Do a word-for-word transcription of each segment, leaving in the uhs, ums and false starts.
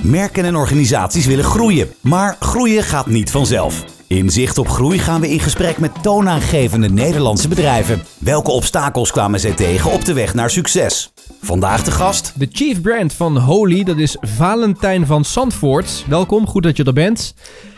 Merken en organisaties willen groeien, maar groeien gaat niet vanzelf. In Zicht op Groei gaan we in gesprek met toonaangevende Nederlandse bedrijven. Welke obstakels kwamen zij tegen op de weg naar succes? Vandaag de gast. De chief brand van Holy, dat is Valentijn van Zandvoort. Welkom, goed dat je er bent.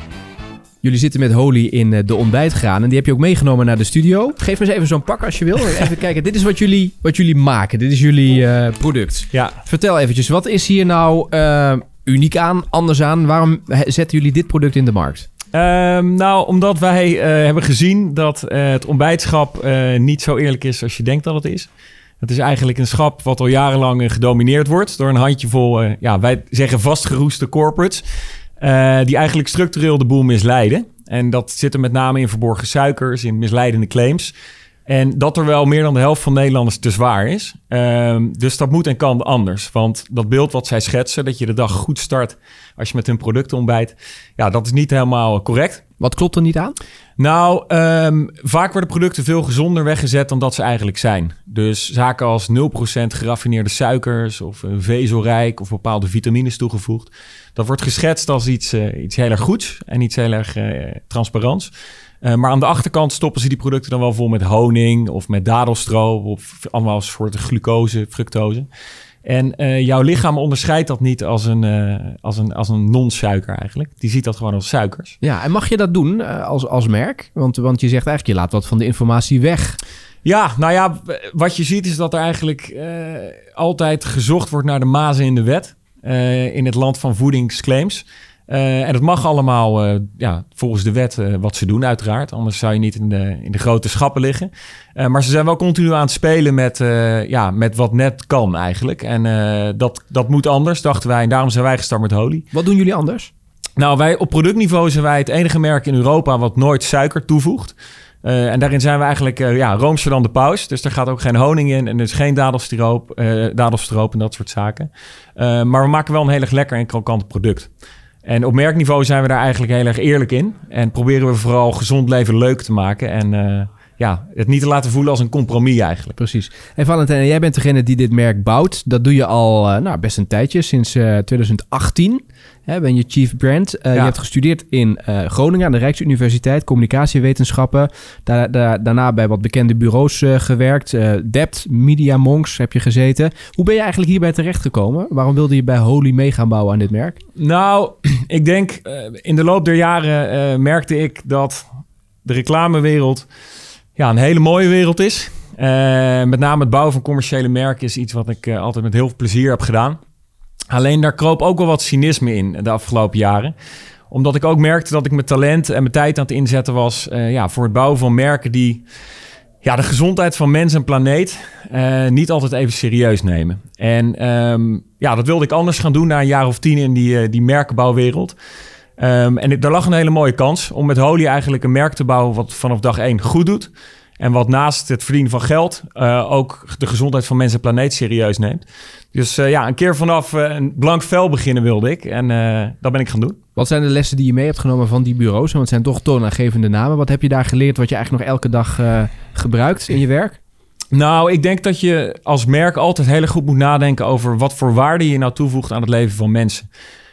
Jullie zitten met Holy in de ontbijtgraan en die heb je ook meegenomen naar de studio. Geef me eens even zo'n pak als je wil. Even kijken, dit is wat jullie, wat jullie maken. Dit is jullie uh, product. Ja. Vertel eventjes, wat is hier nou uh, uniek aan, anders aan? Waarom zetten jullie dit product in de markt? Um, nou, omdat wij uh, hebben gezien dat uh, het ontbijtschap uh, niet zo eerlijk is als je denkt dat het is. Het is eigenlijk een schap wat al jarenlang uh, gedomineerd wordt door een handjevol, uh, ja, wij zeggen vastgeroeste corporates, uh, die eigenlijk structureel de boel misleiden. En dat zit er met name in verborgen suikers, in misleidende claims. En dat er wel meer dan de helft van Nederlanders te zwaar is. Um, dus dat moet en kan anders. Want dat beeld wat zij schetsen, dat je de dag goed start als je met hun producten ontbijt, ja, dat is niet helemaal correct. Wat klopt er niet aan? Nou, um, vaak worden producten veel gezonder weggezet dan dat ze eigenlijk zijn. Dus zaken als nul procent geraffineerde suikers of uh, vezelrijk of bepaalde vitamines toegevoegd. Dat wordt geschetst als iets, uh, iets heel erg goeds en iets heel erg uh, transparants. Uh, maar aan de achterkant stoppen ze die producten dan wel vol met honing of met dadelstroop of allemaal soorten glucose, fructose. En uh, jouw lichaam onderscheidt dat niet als een, uh, als een, als een non-suiker eigenlijk. Die ziet dat gewoon als suikers. Ja, en mag je dat doen uh, als, als merk? Want, want je zegt eigenlijk, je laat wat van de informatie weg. Ja, nou ja, wat je ziet is dat er eigenlijk uh, altijd gezocht wordt naar de mazen in de wet. Uh, in het land van voedingsclaims. Uh, en dat mag allemaal uh, ja, volgens de wet uh, wat ze doen uiteraard. Anders zou je niet in de, in de grote schappen liggen. Uh, maar ze zijn wel continu aan het spelen met, uh, ja, met wat net kan eigenlijk. En uh, dat, dat moet anders, dachten wij. En daarom zijn wij gestart met Holy. Wat doen jullie anders? Nou, wij op productniveau zijn wij het enige merk in Europa wat nooit suiker toevoegt. Uh, en daarin zijn we eigenlijk uh, ja, roomser dan de paus. Dus er gaat ook geen honing in en dus geen dadelstroop, uh, dadelstroop en dat soort zaken. Uh, maar we maken wel een heel erg lekker en krokant product. En op merkniveau zijn we daar eigenlijk heel erg eerlijk in. En proberen we vooral gezond leven leuk te maken. En uh, ja, het niet te laten voelen als een compromis eigenlijk. Precies. En Valentijn, jij bent degene die dit merk bouwt. Dat doe je al uh, nou, best een tijdje, sinds uh, twintig achttien. Hè, ben je chief brand. Uh, ja. Je hebt gestudeerd in uh, Groningen aan de Rijksuniversiteit, communicatiewetenschappen. Da- da- daarna bij wat bekende bureaus uh, gewerkt. Uh, Dept, Media Monks heb je gezeten. Hoe ben je eigenlijk hierbij terechtgekomen? Waarom wilde je bij Holy mee gaan bouwen aan dit merk? Nou, ik denk uh, in de loop der jaren uh, merkte ik dat de reclamewereld ja, een hele mooie wereld is. Uh, met name het bouwen van commerciële merken is iets wat ik uh, altijd met heel veel plezier heb gedaan. Alleen daar kroop ook wel wat cynisme in de afgelopen jaren. Omdat ik ook merkte dat ik mijn talent en mijn tijd aan het inzetten was uh, ja, voor het bouwen van merken die ja, de gezondheid van mens en planeet uh, niet altijd even serieus nemen. En um, ja, dat wilde ik anders gaan doen na een jaar of tien in die, uh, die merkenbouwwereld. Um, en ik, daar lag een hele mooie kans om met Holy eigenlijk een merk te bouwen wat vanaf dag één goed doet. En wat naast het verdienen van geld uh, ook de gezondheid van mens en planeet serieus neemt. Dus uh, ja, een keer vanaf uh, een blank vel beginnen wilde ik. En uh, dat ben ik gaan doen. Wat zijn de lessen die je mee hebt genomen van die bureaus? Want het zijn toch toonaangevende namen. Wat heb je daar geleerd wat je eigenlijk nog elke dag uh, gebruikt in je werk? Nou, ik denk dat je als merk altijd heel erg goed moet nadenken over wat voor waarde je nou toevoegt aan het leven van mensen.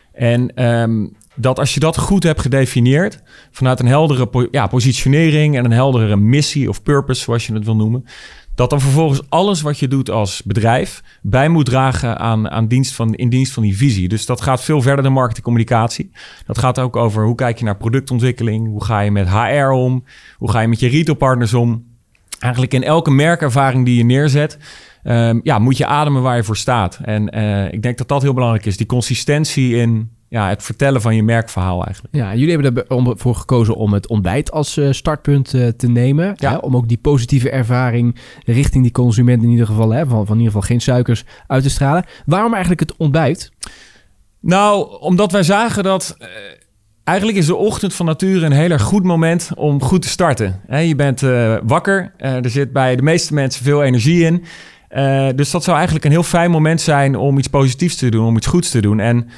En um, dat als je dat goed hebt gedefinieerd, vanuit een heldere po- ja, positionering en een heldere missie of purpose, zoals je het wil noemen, dat dan vervolgens alles wat je doet als bedrijf bij moet dragen aan, aan dienst van, in dienst van die visie. Dus dat gaat veel verder dan marketingcommunicatie. Dat gaat ook over hoe kijk je naar productontwikkeling, hoe ga je met H R om, hoe ga je met je retailpartners om. Eigenlijk in elke merkervaring die je neerzet, um, ja, moet je ademen waar je voor staat. En uh, ik denk dat dat heel belangrijk is, die consistentie in ja, het vertellen van je merkverhaal eigenlijk. Ja, jullie hebben ervoor gekozen om het ontbijt als uh, startpunt uh, te nemen. Ja. Hè, om ook die positieve ervaring richting die consument in ieder geval, hè, van, van in ieder geval geen suikers uit te stralen. Waarom eigenlijk het ontbijt? Nou, omdat wij zagen dat Uh, eigenlijk is de ochtend van nature een heel erg goed moment om goed te starten. He, je bent uh, wakker, uh, er zit bij de meeste mensen veel energie in. Uh, dus dat zou eigenlijk een heel fijn moment zijn om iets positiefs te doen, om iets goeds te doen. En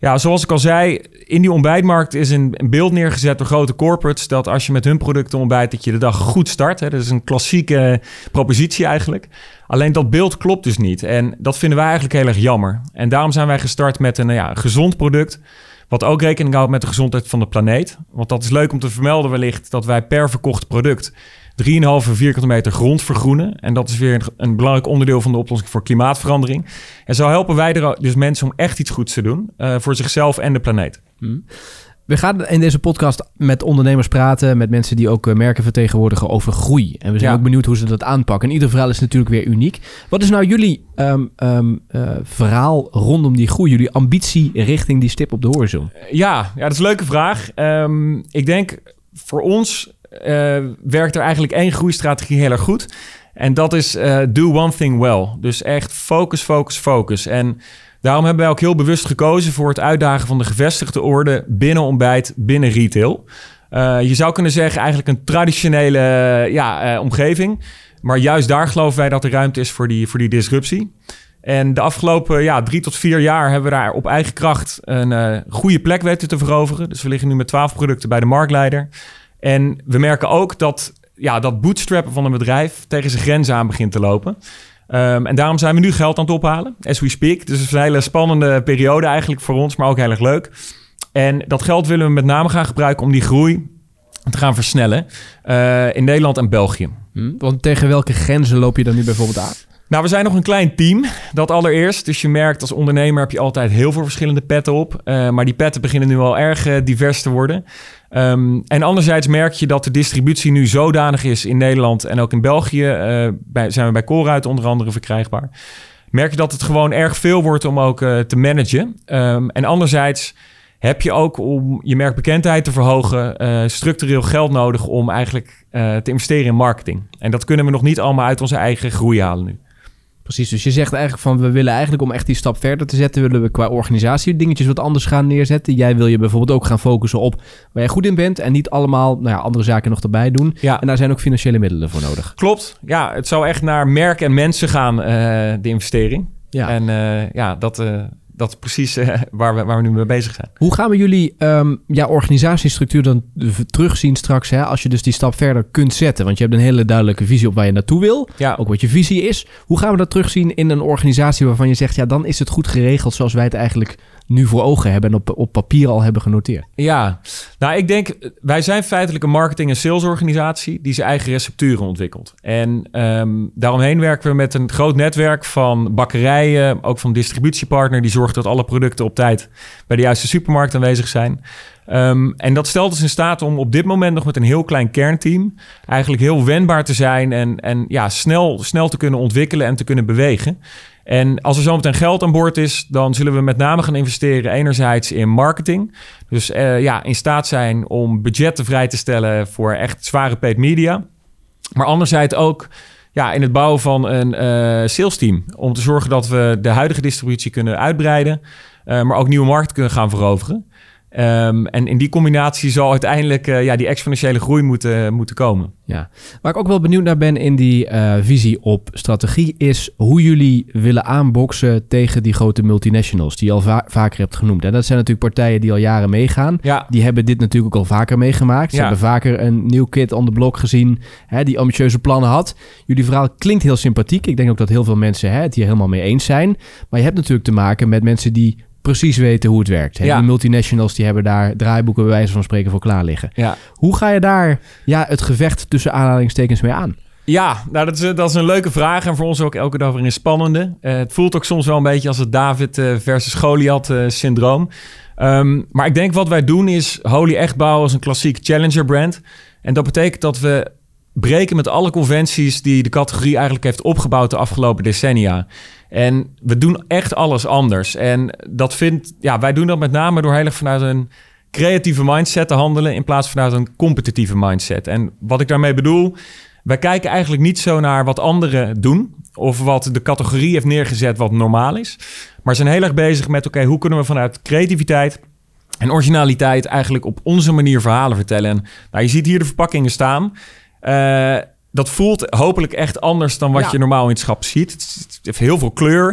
Ja, zoals ik al zei, in die ontbijtmarkt is een, een beeld neergezet door grote corporates dat als je met hun producten ontbijt, dat je de dag goed start. Hè. Dat is een klassieke propositie eigenlijk. Alleen dat beeld klopt dus niet. En dat vinden wij eigenlijk heel erg jammer. En daarom zijn wij gestart met een ja, gezond product, wat ook rekening houdt met de gezondheid van de planeet. Want dat is leuk om te vermelden wellicht dat wij per verkocht product drie komma vijf vierkante meter grond vergroenen. En dat is weer een, een belangrijk onderdeel van de oplossing voor klimaatverandering. En zo helpen wij er dus mensen om echt iets goeds te doen uh, voor zichzelf en de planeet. Hmm. We gaan in deze podcast met ondernemers praten, met mensen die ook uh, merken vertegenwoordigen over groei. En we zijn ja. ook benieuwd hoe ze dat aanpakken. En ieder verhaal is natuurlijk weer uniek. Wat is nou jullie um, um, uh, verhaal rondom die groei, jullie ambitie richting die stip op de horizon? Ja, ja dat is een leuke vraag. Um, ik denk voor ons uh, werkt er eigenlijk één groeistrategie heel erg goed. En dat is uh, do one thing well. Dus echt focus, focus, focus. En daarom hebben wij ook heel bewust gekozen voor het uitdagen van de gevestigde orde binnen ontbijt, binnen retail. Uh, je zou kunnen zeggen eigenlijk een traditionele ja, uh, omgeving. Maar juist daar geloven wij dat er ruimte is voor die, voor die disruptie. En de afgelopen ja, drie tot vier jaar hebben we daar op eigen kracht een uh, goede plek weten te veroveren. Dus we liggen nu met twaalf producten bij de marktleider. En we merken ook dat ja, dat bootstrappen van een bedrijf tegen zijn grenzen aan begint te lopen. Um, en daarom zijn we nu geld aan het ophalen, as we speak. Dus het is een hele spannende periode eigenlijk voor ons, maar ook heel erg leuk. En dat geld willen we met name gaan gebruiken om die groei te gaan versnellen uh, in Nederland en België. Hmm, want tegen welke grenzen loop je dan nu bijvoorbeeld aan? Nou, we zijn nog een klein team, dat allereerst. Dus je merkt als ondernemer heb je altijd heel veel verschillende petten op. Uh, maar die petten beginnen nu al erg uh, divers te worden. Um, en anderzijds merk je dat de distributie nu zodanig is in Nederland en ook in België. Uh, bij, zijn we bij Colruyt onder andere verkrijgbaar. Merk je dat het gewoon erg veel wordt om ook uh, te managen. Um, en anderzijds heb je ook om je merkbekendheid te verhogen uh, structureel geld nodig om eigenlijk uh, te investeren in marketing. En dat kunnen we nog niet allemaal uit onze eigen groei halen nu. Precies, dus je zegt eigenlijk van we willen eigenlijk om echt die stap verder te zetten, willen we qua organisatie dingetjes wat anders gaan neerzetten. Jij wil je bijvoorbeeld ook gaan focussen op waar jij goed in bent en niet allemaal nou ja, andere zaken nog erbij doen. Ja. En daar zijn ook financiële middelen voor nodig. Klopt, ja, het zou echt naar merk en mensen gaan, uh, de investering. Ja. En uh, ja, dat... Uh, Dat is precies uh, waar, we, waar we nu mee bezig zijn. Hoe gaan we jullie um, ja, organisatiestructuur dan terugzien straks, hè, als je dus die stap verder kunt zetten? Want je hebt een hele duidelijke visie op waar je naartoe wil. Ja. Ook wat je visie is. Hoe gaan we dat terugzien in een organisatie waarvan je zegt, ja, dan is het goed geregeld zoals wij het eigenlijk nu voor ogen hebben en op, op papier al hebben genoteerd? Ja, nou ik denk, wij zijn feitelijk een marketing- en salesorganisatie die zijn eigen recepturen ontwikkelt. En um, daaromheen werken we met een groot netwerk van bakkerijen, ook van distributiepartner, die zorgt dat alle producten op tijd bij de juiste supermarkt aanwezig zijn. Um, en dat stelt ons in staat om op dit moment nog met een heel klein kernteam eigenlijk heel wendbaar te zijn en, en ja, snel, snel te kunnen ontwikkelen en te kunnen bewegen. En als er zometeen geld aan boord is, dan zullen we met name gaan investeren enerzijds in marketing. Dus uh, ja, in staat zijn om budgetten vrij te stellen voor echt zware paid media. Maar anderzijds ook ja, in het bouwen van een uh, sales team. Om te zorgen dat we de huidige distributie kunnen uitbreiden, uh, maar ook nieuwe markten kunnen gaan veroveren. Um, en in die combinatie zal uiteindelijk uh, ja, die exponentiële groei moeten, moeten komen. Ja. Waar ik ook wel benieuwd naar ben in die uh, visie op strategie is hoe jullie willen aanboksen tegen die grote multinationals die je al va- vaker hebt genoemd. En dat zijn natuurlijk partijen die al jaren meegaan. Ja. Die hebben dit natuurlijk ook al vaker meegemaakt. Ze ja. hebben vaker een nieuw kid on the block gezien, hè, die ambitieuze plannen had. Jullie verhaal klinkt heel sympathiek. Ik denk ook dat heel veel mensen hè, het hier helemaal mee eens zijn. Maar je hebt natuurlijk te maken met mensen die precies weten hoe het werkt. Hè? Ja. Die multinationals die hebben daar draaiboeken bij wijze van spreken voor klaar liggen. Ja. Hoe ga je daar ja, het gevecht tussen aanhalingstekens mee aan? Ja, nou dat is, dat is een leuke vraag en voor ons ook elke dag weer een spannende. Uh, het voelt ook soms wel een beetje als het David uh, versus Goliath uh, syndroom. Um, maar ik denk wat wij doen is Holy echt bouwen als een klassiek challenger brand. En dat betekent dat we breken met alle conventies die de categorie eigenlijk heeft opgebouwd de afgelopen decennia. En we doen echt alles anders. En dat vindt, ja, wij doen dat met name door heel erg vanuit een creatieve mindset te handelen in plaats van vanuit een competitieve mindset. En wat ik daarmee bedoel, wij kijken eigenlijk niet zo naar wat anderen doen of wat de categorie heeft neergezet wat normaal is. Maar zijn heel erg bezig met, oké, okay, hoe kunnen we vanuit creativiteit en originaliteit eigenlijk op onze manier verhalen vertellen. En nou, je ziet hier de verpakkingen staan. Uh, dat voelt hopelijk echt anders dan wat ja. je normaal in het schap ziet. Het heeft heel veel kleur.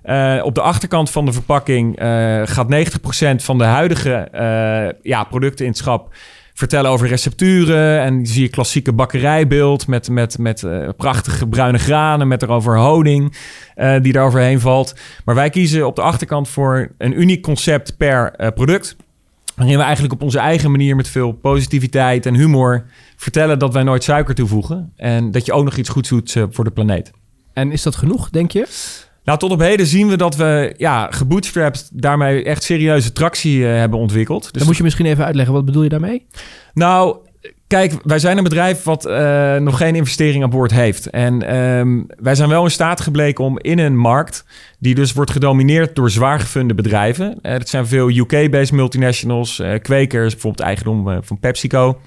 Uh, op de achterkant van de verpakking uh, gaat negentig procent van de huidige uh, ja, producten in het schap vertellen over recepturen. En dan zie je klassieke bakkerijbeeld met, met, met uh, prachtige bruine granen, met erover honing uh, die er overheen valt. Maar wij kiezen op de achterkant voor een uniek concept per uh, product. Waarin we eigenlijk op onze eigen manier met veel positiviteit en humor vertellen dat wij nooit suiker toevoegen. En dat je ook nog iets goeds doet uh, voor de planeet. En is dat genoeg, denk je? Nou, tot op heden zien we dat we ja, gebootstrapped daarmee echt serieuze tractie uh, hebben ontwikkeld. Dus dan moet je misschien even uitleggen, wat bedoel je daarmee? Nou, kijk, wij zijn een bedrijf wat uh, nog geen investering aan boord heeft. En um, wij zijn wel in staat gebleken om in een markt die dus wordt gedomineerd door zwaar gefunde bedrijven. Uh, dat zijn veel U K-based multinationals, uh, kwekers, bijvoorbeeld eigendom uh, van PepsiCo,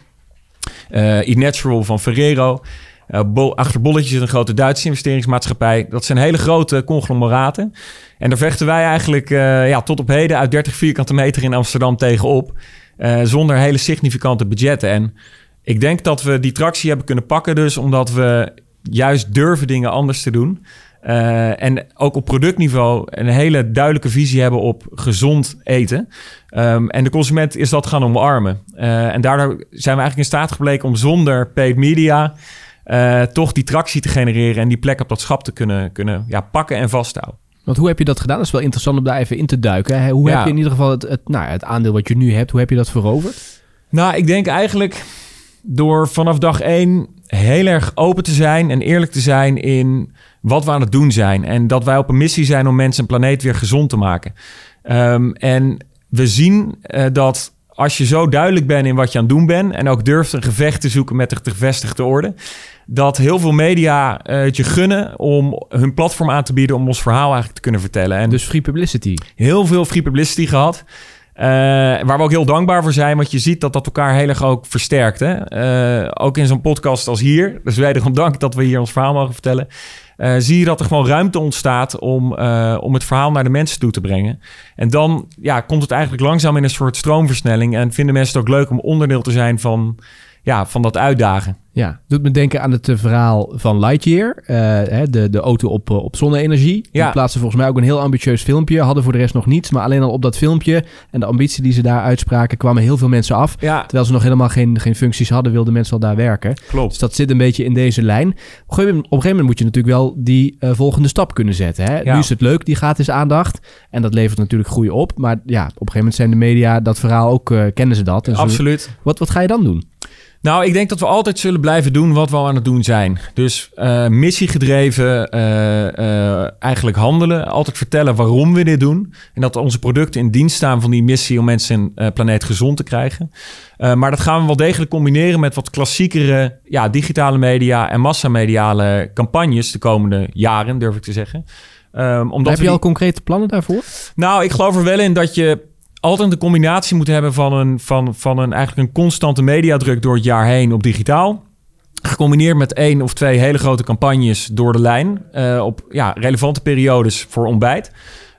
uh, eNatural van Ferrero. Uh, bol, achter bolletjes zit een grote Duitse investeringsmaatschappij. Dat zijn hele grote conglomeraten. En daar vechten wij eigenlijk uh, ja, tot op heden uit dertig vierkante meter in Amsterdam tegenop. Uh, zonder hele significante budgetten. En ik denk dat we die tractie hebben kunnen pakken dus omdat we juist durven dingen anders te doen. Uh, en ook op productniveau een hele duidelijke visie hebben op gezond eten. Um, en de consument is dat gaan omarmen. Uh, en daardoor zijn we eigenlijk in staat gebleken om zonder paid media Uh, toch die tractie te genereren en die plek op dat schap te kunnen, kunnen ja, pakken en vasthouden. Want hoe heb je dat gedaan? Dat is wel interessant om daar even in te duiken. Hoe ja. heb je in ieder geval het, het, nou, het aandeel wat je nu hebt, hoe heb je dat veroverd? Nou, ik denk eigenlijk door vanaf dag één heel erg open te zijn en eerlijk te zijn in wat we aan het doen zijn. En dat wij op een missie zijn om mensen en planeet weer gezond te maken. Um, en we zien uh, dat als je zo duidelijk bent in wat je aan het doen bent en ook durft een gevecht te zoeken met de gevestigde orde, dat heel veel media uh, het je gunnen om hun platform aan te bieden om ons verhaal eigenlijk te kunnen vertellen. En dus free publicity. Heel veel free publicity gehad. Uh, waar we ook heel dankbaar voor zijn, want je ziet dat dat elkaar heel erg ook versterkt. Hè? Uh, ook in zo'n podcast als hier. Dus wederom dank dat we hier ons verhaal mogen vertellen. Uh, zie je dat er gewoon ruimte ontstaat om, uh, om het verhaal naar de mensen toe te brengen. En dan ja, komt het eigenlijk langzaam in een soort stroomversnelling. En vinden mensen het ook leuk om onderdeel te zijn van, ja, van dat uitdagen. Ja, doet me denken aan het uh, verhaal van Lightyear. Uh, hè, de, de auto op, uh, op zonne-energie. Die ja. plaatsen volgens mij ook een heel ambitieus filmpje. Hadden voor de rest nog niets. Maar alleen al op dat filmpje en de ambitie die ze daar uitspraken, kwamen heel veel mensen af. Ja. Terwijl ze nog helemaal geen, geen functies hadden, wilden mensen al daar werken. Klopt. Dus dat zit een beetje in deze lijn. Op een gegeven moment, op een gegeven moment moet je natuurlijk wel die uh, volgende stap kunnen zetten. Hè? Ja. Nu is het leuk, die gratis aandacht. En dat levert natuurlijk groei op. Maar ja, op een gegeven moment zijn de media dat verhaal ook, uh, kennen ze dat. En Absoluut. Zo, wat, wat ga je dan doen? Nou, ik denk dat we altijd zullen blijven doen wat we al aan het doen zijn. Dus uh, missiegedreven uh, uh, eigenlijk handelen. Altijd vertellen waarom we dit doen. En dat onze producten in dienst staan van die missie om mensen en uh, planeet gezond te krijgen. Uh, maar dat gaan we wel degelijk combineren met wat klassiekere ja, digitale media en massamediale campagnes de komende jaren, durf ik te zeggen. Um, omdat Heb je die... al concrete plannen daarvoor? Nou, ik geloof er wel in dat je altijd een combinatie moet hebben van een, van, van een eigenlijk een constante mediadruk door het jaar heen op digitaal. Gecombineerd met één of twee hele grote campagnes door de lijn uh, op ja, relevante periodes voor ontbijt.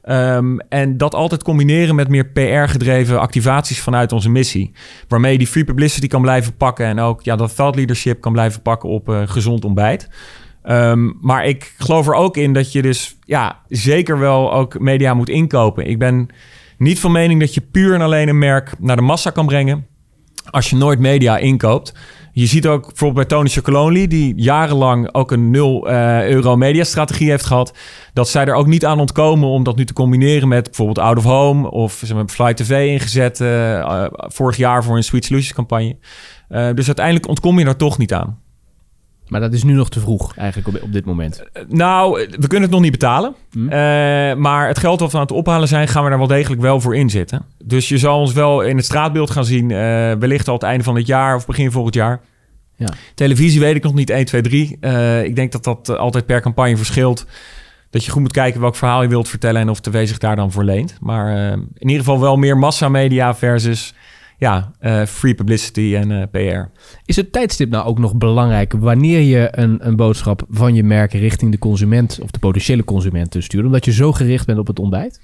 Um, en dat altijd combineren met meer P R-gedreven activaties vanuit onze missie. Waarmee je die free publicity kan blijven pakken en ook ja, dat thought leadership kan blijven pakken op uh, gezond ontbijt. Um, maar ik geloof er ook in dat je dus ja, zeker wel ook media moet inkopen. Ik ben niet van mening dat je puur en alleen een merk naar de massa kan brengen als je nooit media inkoopt. Je ziet ook bijvoorbeeld bij Tony Chocolonely, die jarenlang ook een nul uh, euro mediastrategie heeft gehad, dat zij er ook niet aan ontkomen om dat nu te combineren met bijvoorbeeld Out of Home of ze hebben Fly T V ingezet uh, uh, vorig jaar voor een Sweet Solutions campagne. Uh, dus uiteindelijk ontkom je er toch niet aan. Maar dat is nu nog te vroeg eigenlijk op, op dit moment. Uh, nou, we kunnen het nog niet betalen. Hmm. Uh, maar het geld dat we aan het ophalen zijn, gaan we daar wel degelijk wel voor inzetten. Dus je zal ons wel in het straatbeeld gaan zien, uh, wellicht al het einde van het jaar of begin volgend jaar. Ja. Televisie weet ik nog niet één, twee, drie. Uh, ik denk dat dat uh, altijd per campagne verschilt. Dat je goed moet kijken welk verhaal je wilt vertellen en of T V zich daar dan voor leent. Maar uh, in ieder geval wel meer massamedia versus ja, uh, free publicity en uh, P R. Is het tijdstip nou ook nog belangrijk wanneer je een, een boodschap van je merk richting de consument of de potentiële consument stuurt? Omdat je zo gericht bent op het ontbijt?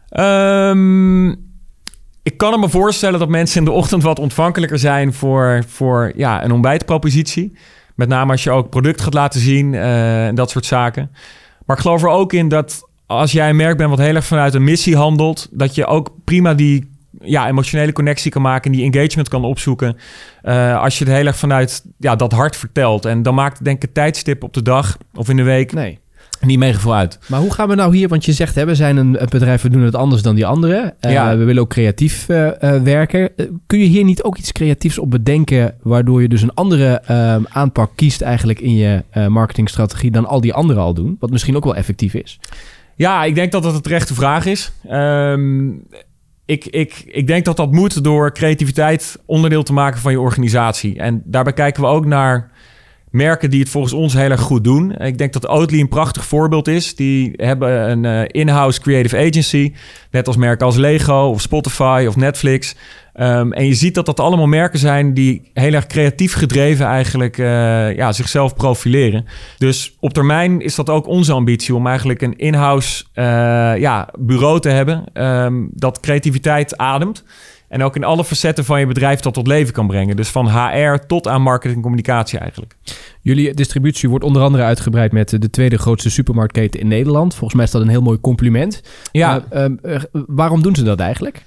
Um, ik kan me voorstellen dat mensen in de ochtend wat ontvankelijker zijn voor, voor ja, een ontbijtpropositie. Met name als je ook product gaat laten zien uh, en dat soort zaken. Maar ik geloof er ook in dat als jij een merk bent wat heel erg vanuit een missie handelt, dat je ook prima die ja, emotionele connectie kan maken en die engagement kan opzoeken. Uh, als je het heel erg vanuit ja, dat hart vertelt. En dan maakt denk ik een tijdstip op de dag of in de week nee. niet mega veel uit. Maar hoe gaan we nou hier, want je zegt, hè, we zijn een, een bedrijf, we doen het anders dan die anderen. Uh, ja. We willen ook creatief uh, uh, werken. Uh, kun je hier niet ook iets creatiefs op bedenken, waardoor je dus een andere uh, aanpak kiest eigenlijk in je uh, marketingstrategie dan al die anderen al doen? Wat misschien ook wel effectief is. Ja, ik denk dat dat een terechte vraag is. Um, Ik, ik, ik denk dat dat moet door creativiteit onderdeel te maken van je organisatie. En daarbij kijken we ook naar merken die het volgens ons heel erg goed doen. Ik denk dat Oatly een prachtig voorbeeld is. Die hebben een uh, in-house creative agency. Net als merken als Lego of Spotify of Netflix. Um, en je ziet dat dat allemaal merken zijn die heel erg creatief gedreven eigenlijk uh, ja, zichzelf profileren. Dus op termijn is dat ook onze ambitie om eigenlijk een in-house uh, ja, bureau te hebben um, dat creativiteit ademt. En ook in alle facetten van je bedrijf dat tot leven kan brengen. Dus van H R tot aan marketing en communicatie eigenlijk. Jullie distributie wordt onder andere uitgebreid met de tweede grootste supermarktketen in Nederland. Volgens mij is dat een heel mooi compliment. Ja. Uh, um, uh, waarom doen ze dat eigenlijk?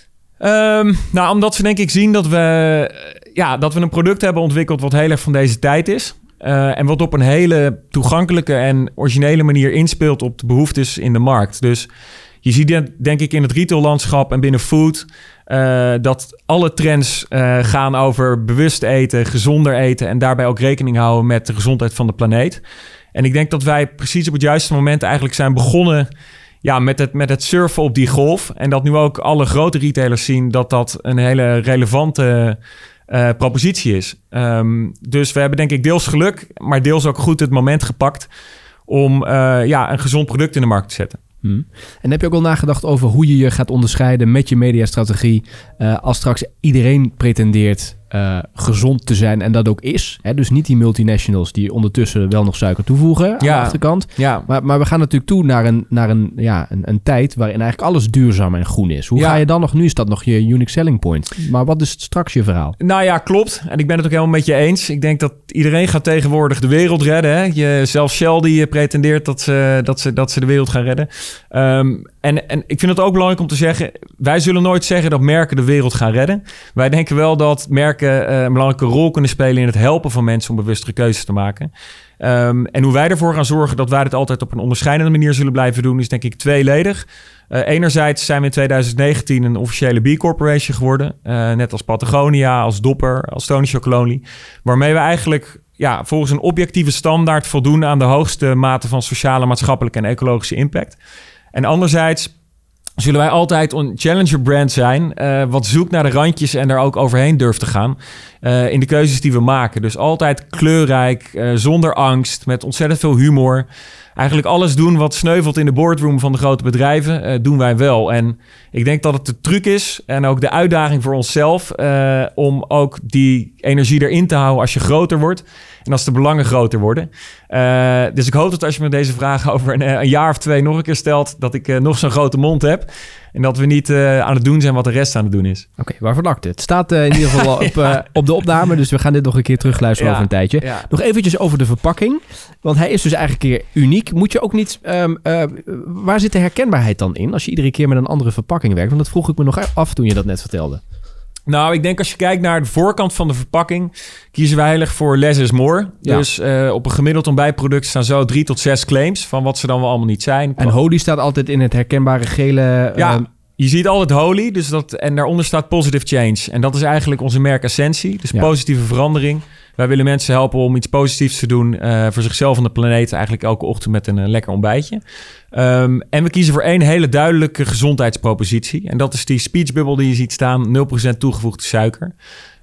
Um, nou, omdat ze denk ik zien dat we, ja, dat we een product hebben ontwikkeld wat heel erg van deze tijd is. Uh, en wat op een hele toegankelijke en originele manier inspeelt op de behoeftes in de markt. Dus je ziet denk ik in het retaillandschap en binnen food Uh, dat alle trends uh, gaan over bewust eten, gezonder eten en daarbij ook rekening houden met de gezondheid van de planeet. En ik denk dat wij precies op het juiste moment eigenlijk zijn begonnen ja, met, het, met het surfen op die golf. En dat nu ook alle grote retailers zien dat dat een hele relevante uh, propositie is. Um, dus we hebben denk ik deels geluk, maar deels ook goed het moment gepakt om uh, ja, een gezond product in de markt te zetten. Hmm. En heb je ook al nagedacht over hoe je je gaat onderscheiden met je mediastrategie uh, als straks iedereen pretendeert uh, gezond te zijn en dat ook is? Hè? Dus niet die multinationals die ondertussen wel nog suiker toevoegen aan ja. de achterkant. Ja. Maar, maar we gaan natuurlijk toe naar, een, naar een, ja, een, een tijd waarin eigenlijk alles duurzaam en groen is. Hoe ja. ga je dan nog? Nu is dat nog je unique selling point. Maar wat is straks je verhaal? Nou ja, klopt. En ik ben het ook helemaal met je eens. Ik denk dat iedereen gaat tegenwoordig de wereld redden. Hè? Je, zelfs Shell die pretendeert dat ze, dat, ze, dat ze de wereld gaan redden. Um, en, en ik vind het ook belangrijk om te zeggen, wij zullen nooit zeggen dat merken de wereld gaan redden. Wij denken wel dat merken uh, een belangrijke rol kunnen spelen in het helpen van mensen om bewustere keuzes te maken. Um, en hoe wij ervoor gaan zorgen dat wij dit altijd op een onderscheidende manier zullen blijven doen, is denk ik tweeledig. Uh, enerzijds zijn we in twintig negentien een officiële B Corporation geworden. Uh, net als Patagonia, als Dopper, als Tony Chocolonely. Waarmee we eigenlijk ja, volgens een objectieve standaard voldoen aan de hoogste mate van sociale, maatschappelijke en ecologische impact. En anderzijds zullen wij altijd een challenger brand zijn, uh, wat zoekt naar de randjes en daar ook overheen durft te gaan uh, in de keuzes die we maken. Dus altijd kleurrijk, uh, zonder angst, met ontzettend veel humor. Eigenlijk alles doen wat sneuvelt in de boardroom van de grote bedrijven, uh, doen wij wel. En ik denk dat het de truc is en ook de uitdaging voor onszelf uh, om ook die energie erin te houden als je groter wordt en als de belangen groter worden. Uh, dus ik hoop dat als je me deze vraag over een, een jaar of twee nog een keer stelt, dat ik uh, nog zo'n grote mond heb. En dat we niet uh, aan het doen zijn wat de rest aan het doen is. Oké, okay, waarvan akte? Het staat uh, in ieder geval op, uh, op de opname. Dus we gaan dit nog een keer terugluisteren ja, over een tijdje. Ja. Nog eventjes over de verpakking. Want hij is dus eigenlijk een keer uniek. Moet je ook niet... Um, uh, waar zit de herkenbaarheid dan in? Als je iedere keer met een andere verpakking werkt. Want dat vroeg ik me nog af toen je dat net vertelde. Nou, ik denk als je kijkt naar de voorkant van de verpakking, kiezen wij heel erg voor less is more. Ja. Dus uh, op een gemiddeld ontbijtproduct staan zo drie tot zes claims van wat ze dan wel allemaal niet zijn. En Holy staat altijd in het herkenbare gele... Ja, um... je ziet altijd Holy, dus dat, en daaronder staat positive change. En dat is eigenlijk onze merkessentie, dus ja. positieve verandering. Wij willen mensen helpen om iets positiefs te doen uh, voor zichzelf en de planeet. Eigenlijk elke ochtend met een uh, lekker ontbijtje. Um, en we kiezen voor één hele duidelijke gezondheidspropositie. En dat is die speechbubble die je ziet staan. nul procent toegevoegde suiker.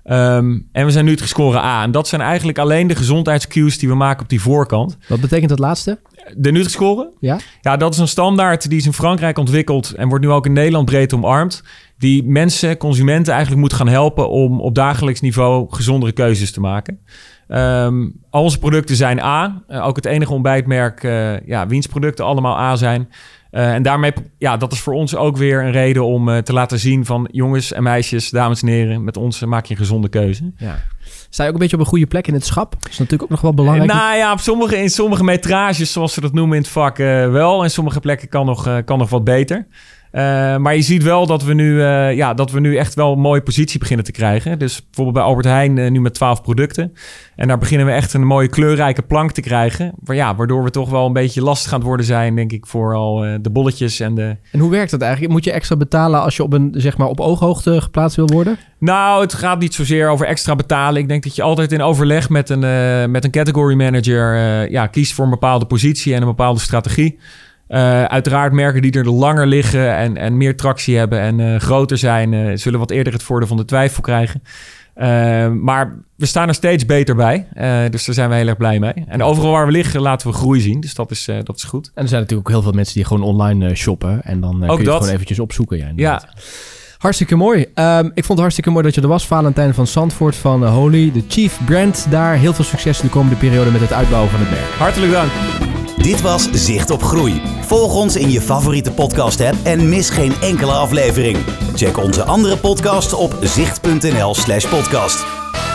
Um, en we zijn nu het gescoren A. En dat zijn eigenlijk alleen de gezondheidscues die we maken op die voorkant. Wat betekent dat laatste? De Nutri-score? Ja. Ja, dat is een standaard die is in Frankrijk ontwikkeld en wordt nu ook in Nederland breed omarmd. Die mensen, consumenten eigenlijk moet gaan helpen om op dagelijks niveau gezondere keuzes te maken. Um, al onze producten zijn A. Uh, ook het enige ontbijtmerk, uh, ja, wiens producten allemaal A zijn. Uh, en daarmee, ja, dat is voor ons ook weer een reden om uh, te laten zien van jongens en meisjes, dames en heren, met ons uh, maak je een gezonde keuze. Ja. Sta je ook een beetje op een goede plek in het schap? Dat is natuurlijk ook nog wel belangrijk. Nou ja, op sommige, in sommige metrages, zoals ze dat noemen in het vak, uh, wel. En sommige plekken kan nog, uh, kan nog wat beter. Uh, maar je ziet wel dat we, nu, uh, ja, dat we nu echt wel een mooie positie beginnen te krijgen. Dus bijvoorbeeld bij Albert Heijn uh, nu met twaalf producten. En daar beginnen we echt een mooie kleurrijke plank te krijgen. Maar ja, waardoor we toch wel een beetje lastig aan het worden zijn, denk ik, voor al uh, de bolletjes en de... En hoe werkt dat eigenlijk? Moet je extra betalen als je op, een, zeg maar, op ooghoogte geplaatst wil worden? Nou, het gaat niet zozeer over extra betalen. Ik denk dat je altijd in overleg met een, uh, met een category manager uh, ja, kiest voor een bepaalde positie en een bepaalde strategie. Uh, uiteraard merken die er langer liggen en, en meer tractie hebben en uh, groter zijn, uh, zullen wat eerder het voordeel van de twijfel krijgen. Uh, maar we staan er steeds beter bij. Uh, dus daar zijn we heel erg blij mee. En overal waar we liggen laten we groei zien. Dus dat is, uh, dat is goed. En er zijn natuurlijk ook heel veel mensen die gewoon online uh, shoppen. En dan uh, kun je het gewoon eventjes opzoeken. Ja, ja. Hartstikke mooi. Um, ik vond het hartstikke mooi dat je er was. Valentijn van Zandvoort van uh, Holy, de Chief Brand daar. Heel veel succes de komende periode met het uitbouwen van het merk. Hartelijk dank. Dit was Zicht op Groei. Volg ons in je favoriete podcast-app en mis geen enkele aflevering. Check onze andere podcasts op zicht punt n l slash podcast.